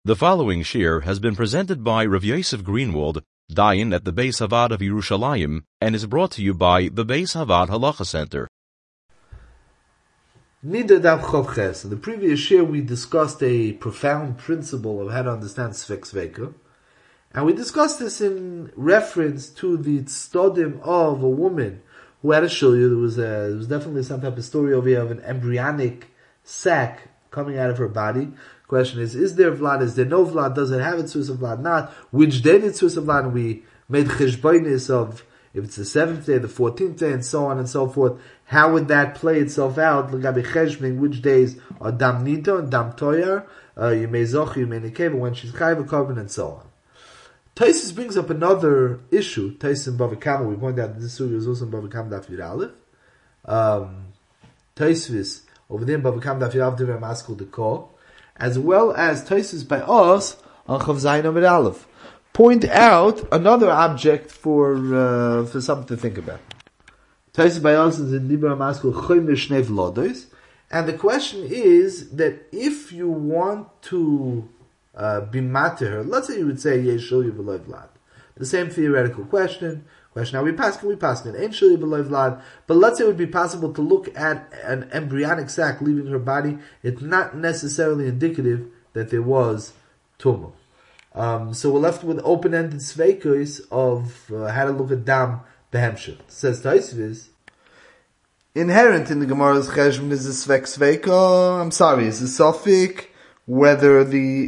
The following shir has been presented by Rav Yosef Greenwald, Dayan at the Beis Havad of Yerushalayim, and is brought to you by the Beis Havad Halacha Center. Nida Daf Chav Ches. In the previous shir, we discussed a profound principle of how to understand Sfek Sveka, and we discussed this in reference to the tztodim of a woman who had a shilya. There was definitely some type of story over here of an embryonic sac coming out of her body. Question is there vlad? Is there no vlad? Does it have its source of vlad? Not. Which day its source of vlad? And we made cheshbonis of if it's the 7th day, the 14th day, and so on and so forth. How would that play itself out? L'gabi cheshbon, which days are dam nito and dam toyar, you may zoch, you may nekeva, when she's chayv a carbon, and so on. Taisus brings up another issue. Taisus in Bava Kama, we pointed out that this story was also in Bava Kama Daf Yud Aleph. Taisus over there in Bava Kama Daf Yud Aleph, Divrei Maskul Dekor, as well as Taisus by us on Chav Zayin Amud Aleph, point out another object for something to think about. Taisus by us is in Divrei Maskul Choymer Shnei Vlodos, and the question is that if you want to be matter, let's say you would say Yesh Shilya V'Lo Vlad. The same theoretical question. Now we pass it. Ain't Shilya V'Lo Vlad. But let's say it would be possible to look at an embryonic sac leaving her body. It's not necessarily indicative that there was tumor. So we're left with open-ended sveikos of how to look at dam behemshech. Says Taisvis, inherent in the Gemara's cheshbon is a sveiko. Is a suffix whether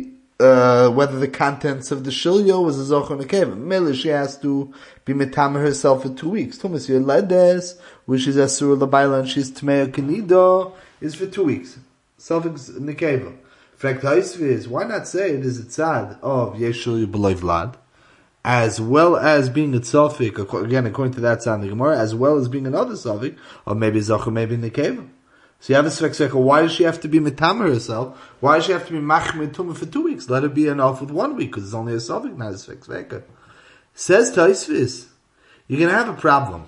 the contents of the shilyo was a zoch or nekeva. Mele, she has to be metamer herself for 2 weeks. Tumas Yeledes, which is asur labayla, and she's tmei kenido, is for 2 weeks. Suffix nekeva. Fact is, why not say it is a tzad of yesh shilyo b'lo vlad, as well as being a suffix, again according to that tzad in the Gemara, as well as being another suffix, or maybe zoch or maybe nekeva. So you have a Sfek Sveka. Why does she have to be metamer herself? Why does she have to be machmir tumah for 2 weeks? Let her be enough with 1 week, because it's only a suffix, not a Sfek Sveka. Says Taisvis, you're going to have a problem.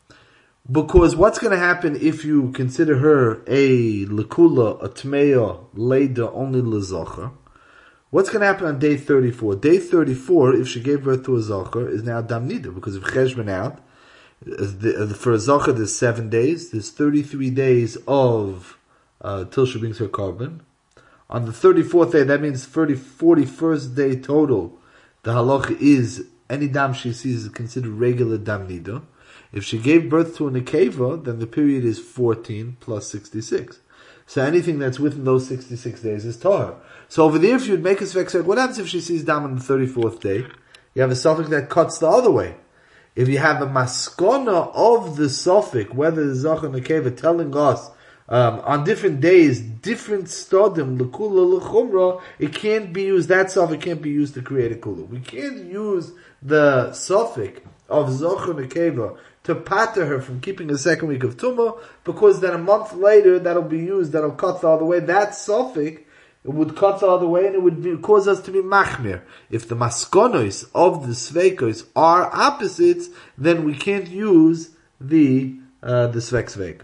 Because what's going to happen if you consider her a lekula, a tmeya, leda, only lezocher? What's going to happen on day 34? Day 34, if she gave birth to a zocher, is now dam nida, because if cheshbon out, for a zocher, there's 7 days. There's 33 days of till she brings her carbon. On the 34th day, that means 41st day total. The halacha is any dam she sees is considered regular dam nida. If she gave birth to a nekeva, then the period is 14 plus 66. So anything that's within those 66 days is tahar. So over there, if you'd make a svek, what happens if she sees dam on the 34th day? You have a suffix that cuts the other way. If you have a maskona of the suffix, whether the Zach and the Nekeva telling us on different days, different stodim, lekula, lechumra, it can't be used, that suffix can't be used to create a kula. We can't use the suffix of Zach and Nekeva to pater her from keeping a second week of tumah, because then a month later that'll be used, that'll cut the other way. That suffix, it would cut the other way, and it would cause us to be machmir. If the maskonos of the sveikos are opposites, then we can't use the svek sveika.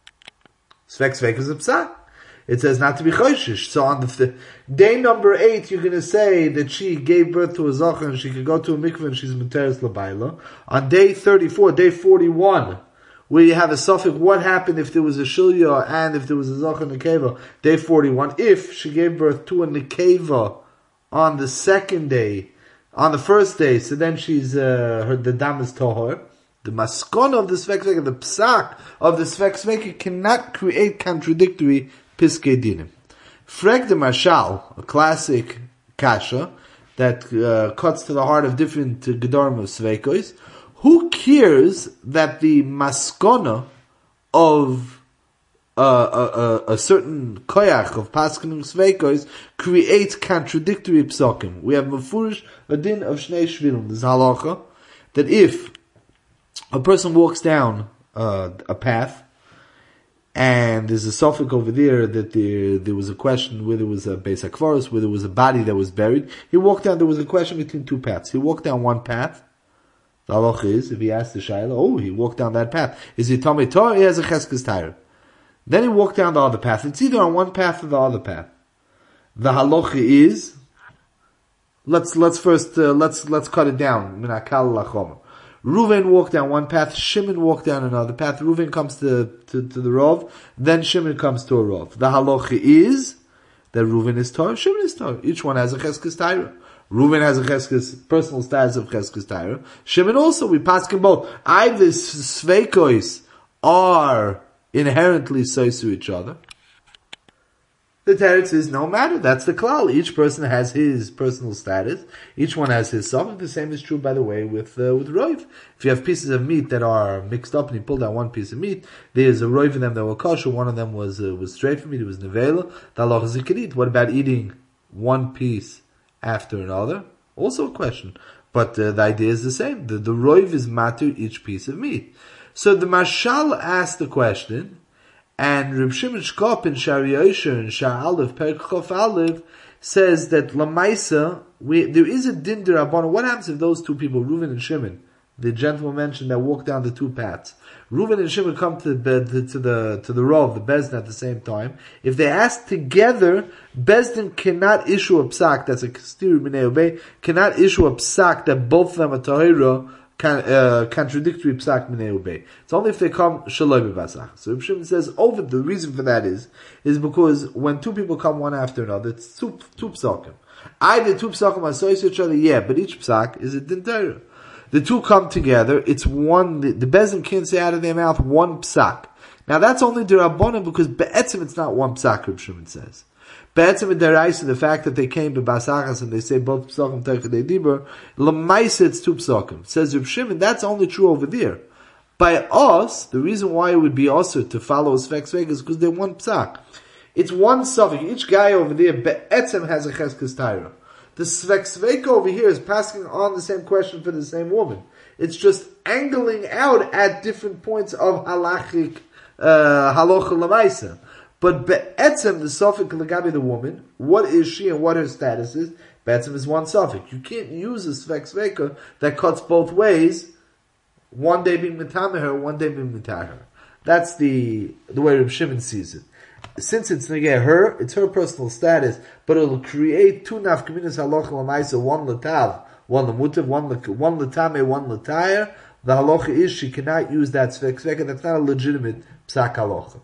Svek sveika is a psak. It says not to be choishish. So on the day number 8, you're going to say that she gave birth to a zocher and she could go to a mikveh and she's materes labayla. On day 34, day 41, where you have a suffix, what happened if there was a shilya and if there was a zocher nekeva? Day 41, if she gave birth to a nekeva on the second day, on the first day, so then she's, the dam is tohor. The maskon of the svek sveka, the psak of the svek sveka cannot create contradictory piskei dinim. Frek de Marshal, a classic kasha, that cuts to the heart of different gedorim of svekos. Who cares that the maskona of a certain koyach of paskenim sveikos creates contradictory psakim? We have mefurish a din of shnei shvilim. There's halacha that if a person walks down a path and there's a suffix over there that there was a question whether it was a Beis HaKvaros, whether it was a body that was buried. He walked down. There was a question between 2 paths. He walked down one path. The halach is, if he asked the shayla, he walked down that path. Is he Tomei Torah? He has a Cheskes Torah. Then he walked down the other path. It's either on one path or the other path. The halacha is let's cut it down. Minakal lachomer. Reuven walked down one path, Shimon walked down another path. Reuven comes to the Rov, then Shimon comes to a Rov. The halacha is that Reuven is Torah, Shimon is Torah. Each one has a cheskes Torah. Reuven has a cheskes, personal status of cheskes Torah. Shimon also, we pass him both. Either sveikois are inherently sois to each other. The teretz is no matter. That's the klal. Each person has his personal status. Each one has his suffix. The same is true, by the way, with roiv. If you have pieces of meat that are mixed up and you pulled out one piece of meat, there's a roiv in them that were kosher. One of them was straight for meat. It was nevela. The halacha is you can eat. What about eating one piece after another? Also a question. But the idea is the same. The roiv is matter each piece of meat. So the Mashal asked the question, and Reb Shimon Shkop in Shari Yosher and Shar Aleph, Perek Chof Aleph, says that Lamaisa, there is a din d'Rabbanan. What happens if those two people, Reuven and Shimon, the gentleman mentioned that walk down the two paths, Reuven and Shimon come to the Rov, the Bezdin at the same time. If they ask together, Bezdin cannot issue a psak, that's a Kestiru Minei Obey, cannot issue a psak that both of them are Tahira, contradictory psak minei ubei. It's only if they come shaloi b'vasach. So Reb Shimon says, the reason for that is because when two people come one after another, it's two psakim. Either two psakim are sois each other, but each psak is a din Torah. The two come together, it's one, the bezim can't say out of their mouth one psak. Now that's only d'Rabbanan because be'etzim it's not one psak, Reb Shimon says. Be'etzim and deraisa, the fact that they came to Basachas and they say both psakim teichadei dibur, l'maisa it's two psakim. Says Reb Shimon, that's only true over there. By us, the reason why it would be also to follow Sfek Svek is because they're one psak. It's one suffix. Each guy over there, be'etzim has a cheskes Torah. The Sfek Svek over here is passing on the same question for the same woman. It's just angling out at different points of halachic, halacha l'maisa. But be'etzem, the suffix legabi the woman, what is she and what her status is? Be'etzem is one suffix. You can't use a svek sveka that cuts both ways, one day being mitameh her, one day being mitah her. That's the way Reb Shimon sees it. Since it's negeh her, it's her personal status, but it'll create two nafkaminas halacha l'maisa, one l'tav, one l'mutav, one l'tameh, one l'tayr. The halacha is she cannot use that svek sveka. That's not a legitimate psak halacha.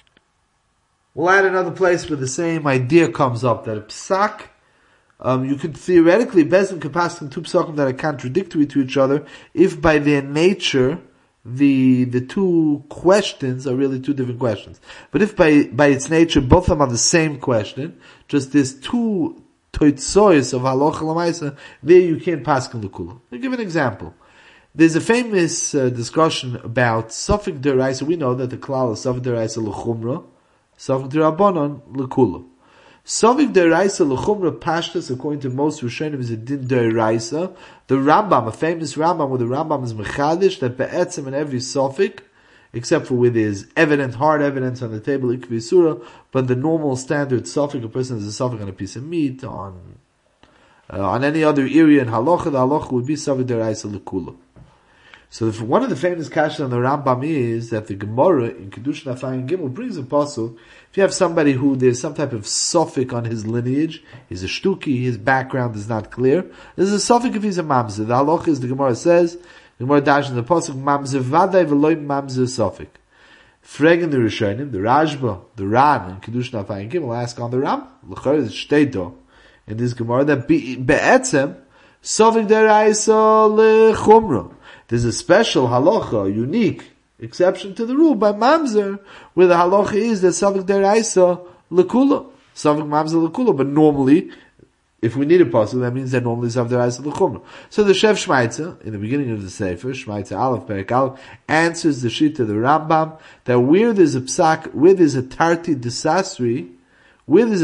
We'll add another place where the same idea comes up, that a psak, you could theoretically, Bezim could pass in two psakim that are contradictory to each other, if by their nature, the two questions are really two different questions. But if by its nature, both of them are the same question, just there's two toitzois of halacha l'maisa, there you can't pass in l'kula. I'll give an example. There's a famous discussion about Safek Deraisa. We know that the klal is Safek Deraisa l'chumra, Safek Derabanan l'kula. Safek Deraisa l'chumra pashtas, according to most Rishonim, is a din deraisa. The Rambam, a famous Rambam, where the Rambam is mechadish that be'etzem in every Safek, except for where there's hard evidence on the table, ikvi surah, but the normal standard Safek, a person has a Safek on a piece of meat, on any other area in halacha, the halacha would be Safek Deraisa l'kula. So one of the famous kashas on the Rambam is that the Gemara in Kedushin Afayin Gimel brings a pasuk. If you have somebody who there's some type of suffix on his lineage, he's a shtuki, his background is not clear, there's a suffix if he's a mamzer. The halacha is, the Gemara says, the Gemara dash in the pasuk, mamzer vaday v'loy mamzer suffix. Fregen the Rishonim, the Rashba, the Ran, in Kedushin Afayin Gimel ask on the Ram, l'chor is shteito, in this Gemara, that be'etzem, suffix deraisa lechumra. There's a special halacha, a unique exception to the rule by mamzer, where the halacha is that Safek Deraisa l'kula, Safek mamzer l'kula. But normally, if we need a pasuk, that means that normally Safek Deraisa l'chumra. So the Shev Shmaitzer, in the beginning of the Sefer, Shmaitzer Aleph, Perek Aleph, answers the sheet of the Rambam, that where there's a psak, where there's a tarti desasri, where there's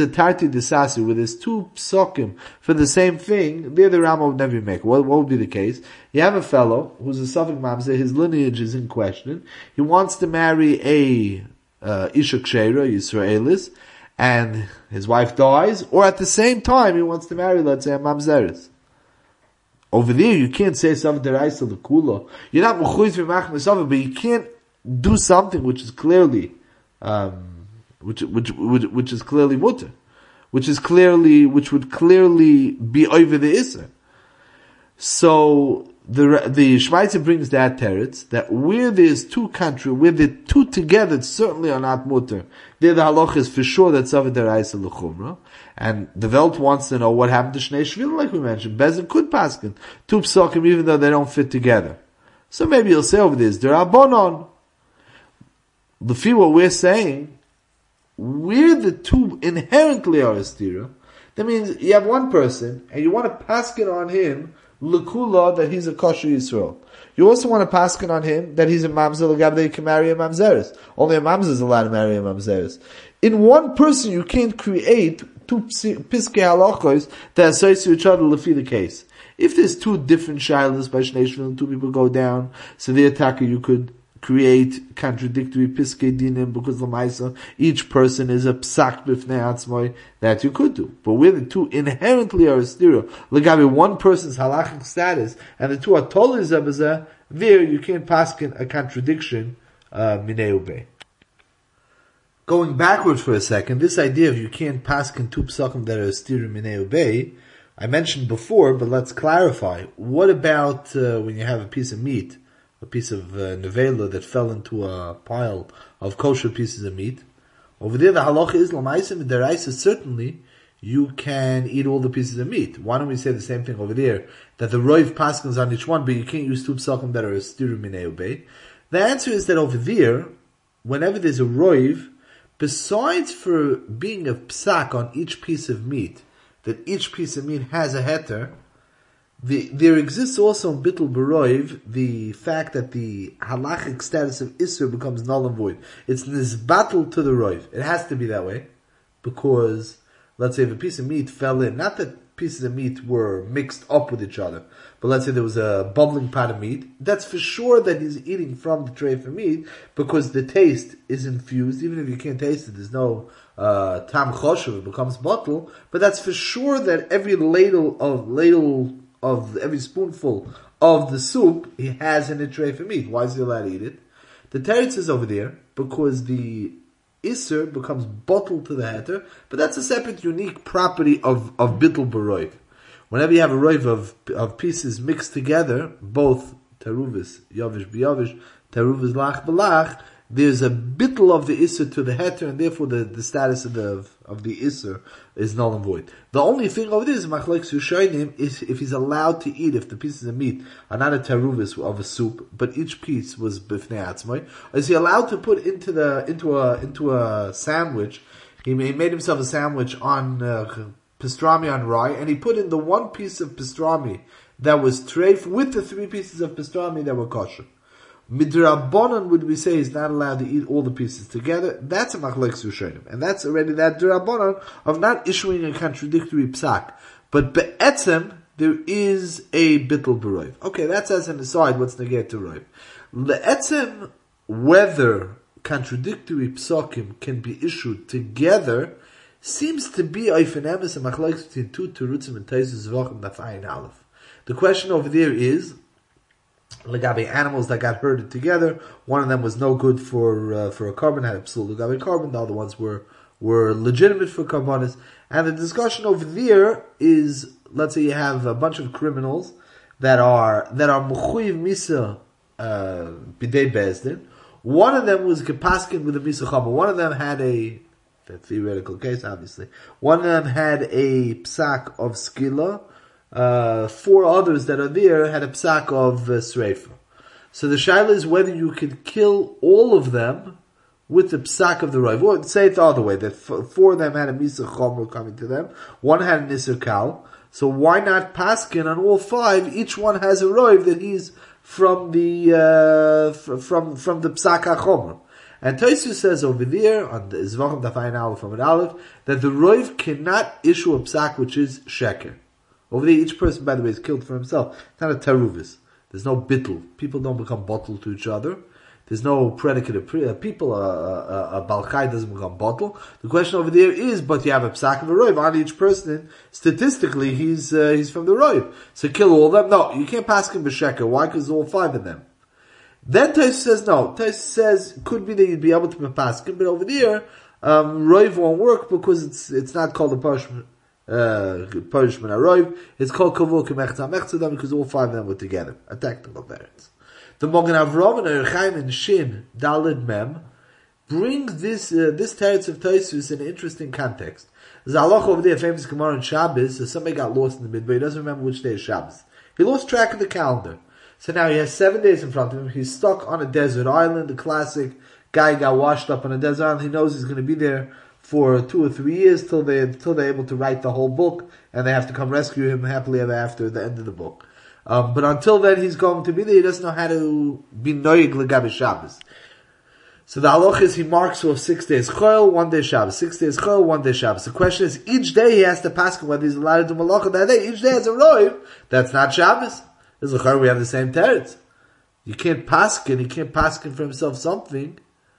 two psakim for the same thing, there the Rambam would never make. What would be the case? You have a fellow who's a Safek mamzer, his lineage is in question. He wants to marry a Isha Ksheira, Yisraelis, and his wife dies, or at the same time he wants to marry, let's say, a mamzeris. Over there you can't say Safek Deraisa l'kula. You're not mechuyev v'machmir Safek, but you can't do something which is clearly which is clearly mutter, which would clearly be over the Isser. So the Shmaitzer brings that teretz that where there's two countries, where the two together certainly are not mutter. There the halacha is for sure that Zaved Deraisa L'chumra. And the Welt wants to know what happened to Shnei Shvil, like we mentioned. Bezin could paskin two psakim even though they don't fit together. So maybe you'll say over this, Derabonon. Lefi what we're saying, where the two inherently are a stira, that means you have one person and you want to paskin on him L'kula, that he's a kosher Yisrael. You also want to paskin on him that he's a mamzer l'gab that he can marry a mamzeres. Only a mamzer is allowed to marry a mamzeres. In one person, you can't create two piskei halachos that associate each other lefi the case. If there's two different shilas by Shnei Shvil and two people go down, so the attacker you could create contradictory piskei dinim because l'maisa each person is a psak b'fnei atzmoi, that you could do. But where the two inherently are a stira, l'gabi one person's halachic status and the two are totally zebazeh, there you can't paskin a contradiction minei ubei. Going backwards for a second, this idea of you can't paskin two psakim that are a stira minei ubei, I mentioned before, but let's clarify. What about when you have a piece of meat, a piece of nevela that fell into a pile of kosher pieces of meat? Over there, the halacha is l'maisim deraisa. Certainly, you can eat all the pieces of meat. Why don't we say the same thing over there? That the roiv paskins on each one, but you can't use two psakim that are a stiru minei ubei. The answer is that over there, whenever there's a roiv, besides for being a psak on each piece of meat, that each piece of meat has a heter, there exists also in Bittul B'Roiv the fact that the halachic status of Isser becomes null and void. It's nisbatul to the Roiv. It has to be that way, because, let's say if a piece of meat fell in, not that pieces of meat were mixed up with each other, but let's say there was a bubbling pot of meat, that's for sure that he's eating from the tray of meat, because the taste is infused, even if you can't taste it, there's no tam choshev, it becomes bottle, but that's for sure that every ladle of every spoonful of the soup he has in a tray for meat. Why is he allowed to eat it? The teretz is over there because the Isser becomes bottled to the heter, but that's a separate unique property of Bittul B'Roiv. Whenever you have a roiv of pieces mixed together, both teruvis, yavish b'yavish, teruvis lach b'lach, there's a bittul of the Isser to the heter, and therefore the status of the Isser is null and void. The only thing over there is machlokes Rishonim is if he's allowed to eat, if the pieces of meat are not a teruvis of a soup, but each piece was b'fnei atzmai, is he allowed to put into a sandwich? He made himself a sandwich on pastrami on rye, and he put in the one piece of pastrami that was treif with the three pieces of pastrami that were kosher. Midrabanan, would we say, is not allowed to eat all the pieces together. That's a machlokes Rishonim, and that's already that drabanan of not issuing a contradictory psak. But be'etzem, there is a bittul b'roiv. Okay, that's as an aside. What's negate to roiv? Le'etzem, whether contradictory psakim can be issued together, seems to be oifenemis and machlokes between two terutzim and taisus zvachim dafayin aleph. The question over there is, legabe animals that got herded together, one of them was no good for a carbon, had absolute legabe carbon, the other ones were legitimate for carbonis. And the discussion over there is, let's say you have a bunch of criminals that are mechuyev misa bidei bezdin. One of them was gepaskin with a misa chama. One of them had a theoretical case, obviously. One of them had a psak of skila. Four others that are there had a psak of sreifa. So the shaila is whether you could kill all of them with the psak of the roiv. Or say it the other way, that four of them had a misa chomer coming to them, one had an iser kal. So why not paskin on all five? Each one has a roiv that he's from the psak hachomer. And Tosfos says over there on the Zvachim Dafayin Aleph from an Aleph that the roiv cannot issue a psak which is sheker. Over there, each person, by the way, is killed for himself. It's not a teruvis. There's no bittul. People don't become bottle to each other. There's no predicate of people. A balchai doesn't become bottle. The question over there is, but you have a psak of a roiv on each person. Statistically, he's from the roiv. So kill all of them. No, you can't pass him b'sheker. Why? Because there's all five of them. Then Tosfos says no. Tosfos says could be that you'd be able to pass him, but over there, Roiv won't work because it's not called a punishment Roiv. It's called Kavur Kemechza Mechza because all five of them were together. A technical variance. The Mogen Avram and Erchaim in Shin Dalid Mem brings this teretz of Tosfos in an interesting context. There's a halacha over there, famous Gemara in Shabbos. So somebody got lost in the midway. He doesn't remember which day is Shabbos. He lost track of the calendar. So now he has 7 days in front of him. He's stuck on a desert island. The classic guy got washed up on a desert island. He knows he's going to be there for 2 or 3 years till they're able to write the whole book, and they have to come rescue him happily ever after at the end of the book. But until then, he's going to be there. He doesn't know how to be noyig legabe Shabbos. So the halach is he marks off 6 days chol, 1 day Shabbos. 6 days chol, 1 day Shabbos. The question is, each day he has to paskin whether he's allowed to do malacha that day. Each day has a roiv. That's not Shabbos. As a chol, we have the same teretz. You can't paskin. He can't paskin for himself something,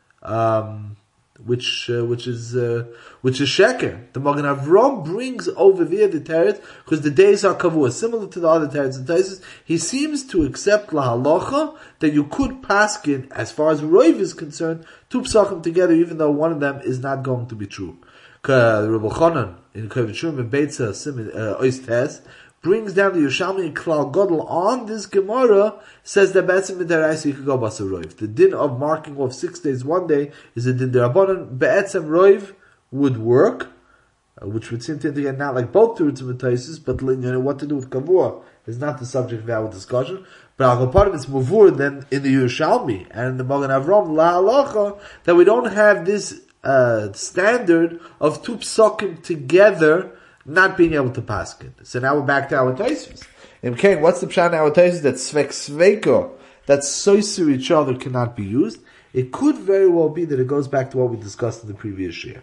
which is sheker. The Mogen Avram brings over there the teretz because the days are kavua, similar to the other teretz and teretz. He seems to accept la halacha that you could paskin as far as roiv is concerned, two psachim together, even though one of them is not going to be true. Rabbi Chanan in Kovitshum in Beitza Ois Tes brings down the Yerushalmi Klal Gadol on this Gemara, says that Be'etzem Midaraisa you could go Basa Roiv. The din of marking off 6 days, 1 day is a din derabanan. Be'etzem Roiv would work, which would seem to indicate not like both Terutzim and Taisus, but what to do with Kavua is not the subject of our discussion. But Al part of it's Mavur then in the Yerushalmi and in the Mogen Avram La Halacha that we don't have this standard of two psakim together not being able to paskin. So now we're back to our Tosfos. In King, what's the pshat in our Tosfos? That svek sveko, that soiser each other cannot be used. It could very well be that it goes back to what we discussed in the previous year.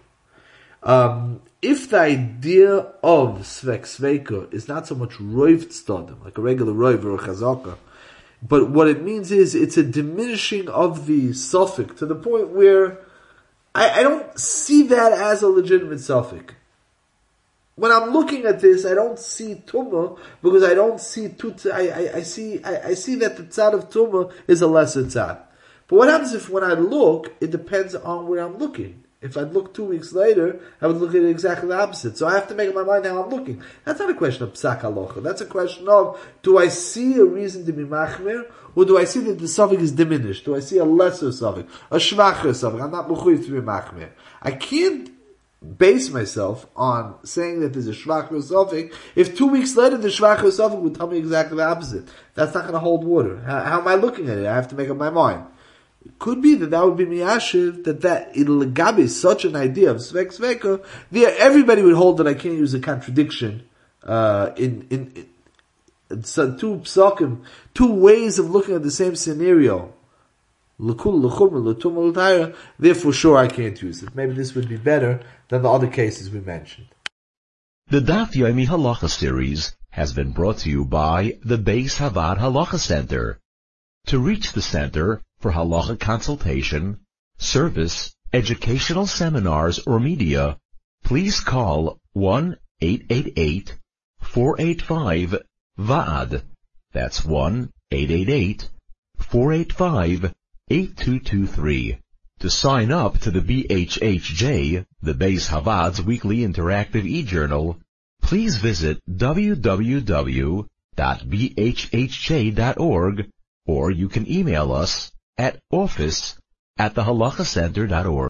If the idea of svek sveko is not so much roiv tztadim, like a regular roiv or a chazaka, but what it means is it's a diminishing of the suffix to the point where I don't see that as a legitimate suffix. When I'm looking at this, I don't see tumah because I don't see I see that the tzad of tumah is a lesser tzad. But what happens if when I look, it depends on where I'm looking. If I'd look 2 weeks later, I would look at it exactly the opposite. So I have to make up my mind how I'm looking. That's not a question of psak halacha. That's a question of, do I see a reason to be machmir, or do I see that the suffix is diminished? Do I see a lesser suffix, a shvacher suffix? I'm not mechuyev to be machmir. I can't base myself on saying that there's a shvacher suffix if 2 weeks later the shvacher suffix would tell me exactly the opposite. That's not going to hold water. How am I looking at it? I have to make up my mind. It could be that would be miyashiv, that ilagabi such an idea of svek sveka, there everybody would hold that I can't use a contradiction in so two psakim, two ways of looking at the same scenario. Therefore, sure, I can't use it. Maybe this would be better than the other cases we mentioned. The Daf Yomi Halacha series has been brought to you by the Beis Havad Halacha Center. To reach the center for halacha consultation, service, educational seminars, or media, please call 1-888-485-VAAD. That's 1-888-485-8223. To sign up to the BHHJ, the Beis Havad's weekly interactive e-journal, please visit www.bhhj.org, or you can email us at office@thehalachacenter.org.